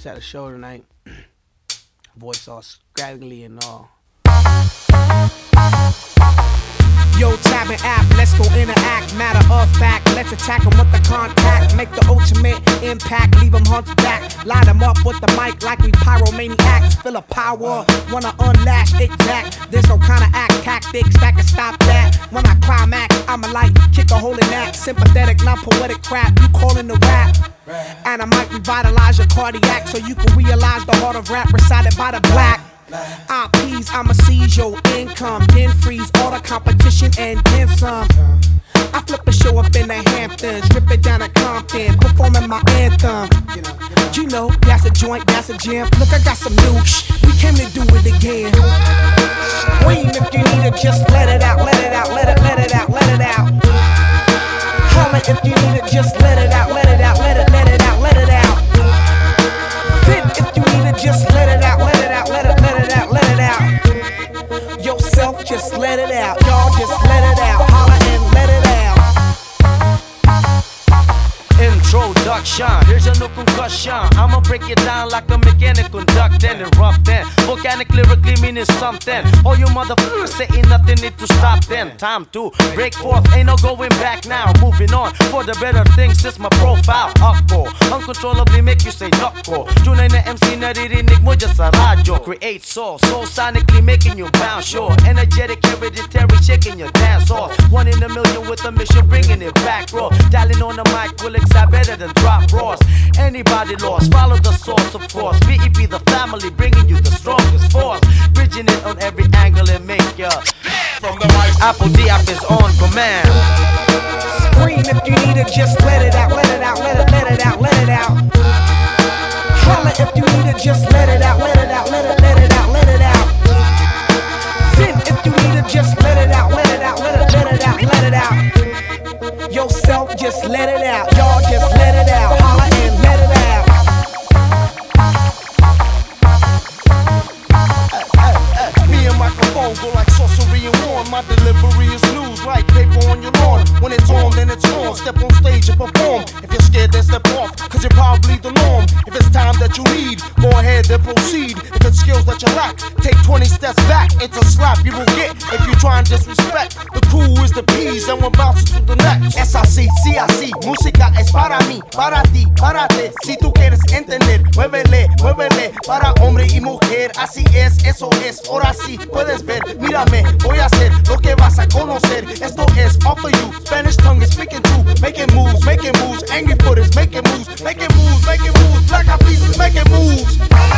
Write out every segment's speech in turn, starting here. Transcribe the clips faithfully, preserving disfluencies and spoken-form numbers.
Just had a show tonight. Voice all scraggly and all. Yo, tab and app, let's go interact. Matter of fact, let's attack them with the contact. Make the ultimate impact, leave them hunchback. Light them up with the mic like we pyromaniacs. Feel a power, wanna unlash exact. There's no kind of act tactics that can stop that. When I climax, I'm a light, kick a hole in that. Sympathetic, not poetic crap, you callin' the rap. And I might revitalize your cardiac so you can realize the heart of rap recited by the black. I Ps, I'ma seize your income, then freeze all the competition and then some. I flip a show up in the Hamptons, rip it down at Compton, performing my anthem. You know, that's a joint, that's a jam. Look, I got some new shh, we came to do it again. Scream if you need it, just let it out, let it out, let it, let it out, let it out. Holler if you need it, just let it out, let it out, let it, let it out, let it out. Fit if you need it, just let it out, let it out, let it, let it out, let it out. Yourself, just let it out, y'all just let it out, holler and let it out. Introduction, here's a new concussion. I'ma break it down like a mechanic conducting, erupting. Volcanic lyrically meaning something. All you motherfuckers saying nothing, need to stop then. Time to break forth, ain't no going back now. Moving on for the better things, it's my profile. Ako, uncontrollably make you say nako. Tunay na M C naririnig mo dyan sa radyo. Create soul, soul sonically making you bounce. Sure, energetic, hereditary, shaking your dance off. One in a million with a mission, bringing it back raw. Dialing on the mic will excite better than drop raws. Anybody lost, follow the source of force. B E P the family, bringing you the strongest force. Bridging it on every angle and make ya from the mic. Apple D app is on command. Scream if you need it, just let it out, let it out, let it, let it out, let it out. Holler if you need it, just let it out, let it out, let it, let it out, let it out. Sin if you need it, just let it out, let it out, let it, let it out, let it out. Yourself, just let it out, y'all just let it out, holler and let it out. Me and microphone go like sorcery and warn. My delivery is news like paper on your lawn. When it's on, then it's on. Step on stage and perform. If you're scared, then step off, cause you're probably the norm. If it's time that you need, go ahead and proceed. If it's skills that you lack, take twenty steps back. It's a slap you will get if you try and disrespect. The crew is the P's and one bounces to the next. Es así, sí así, música es para mí, para ti, para ti. Si tú quieres entender, muévele, muévele. Para hombre y mujer, así es, eso es. Ahora sí puedes ver, mírame, voy a hacer lo que vas a conocer. Esto es all for you, Spanish tongue is speaking true. Making moves, making moves, angry foot is making moves, making moves, making moves, black eyed peas is making moves.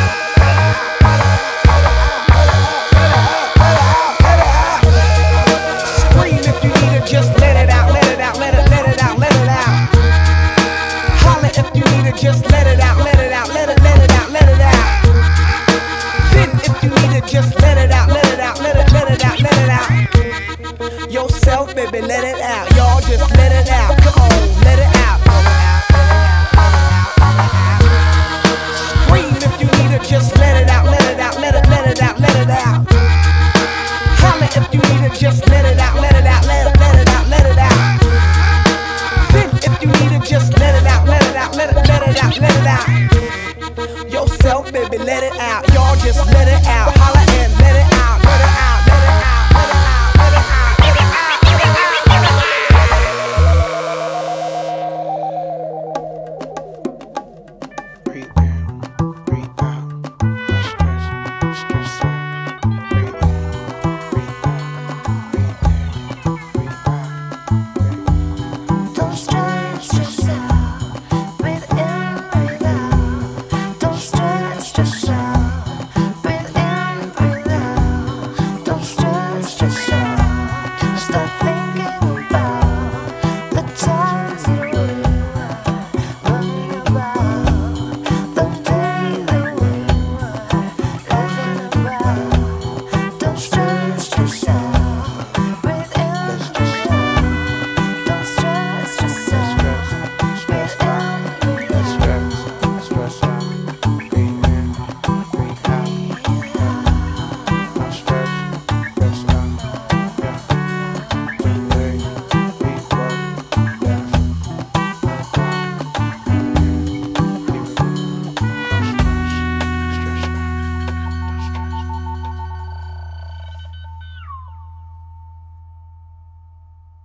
Scream if you need it, just let it out, let it out, let it, let it out, let it out. Holler if you need it, just let it out, let it out, let it, let it out, let it out. Fin if you need it, just let it out, let it out, let it, let it out, let it out. Yourself, baby, let it out, y'all just let it out. Come on, let it out. Scream if you need it, just let it out, let it out, let it, let it out, let it out. Holler if you need it, just let it out, let it out, let it, let it out, let it out. Fin if you need it, just let it out, let it out, let it, let it out, let it out. Yourself, baby, let it out, y'all just let it out.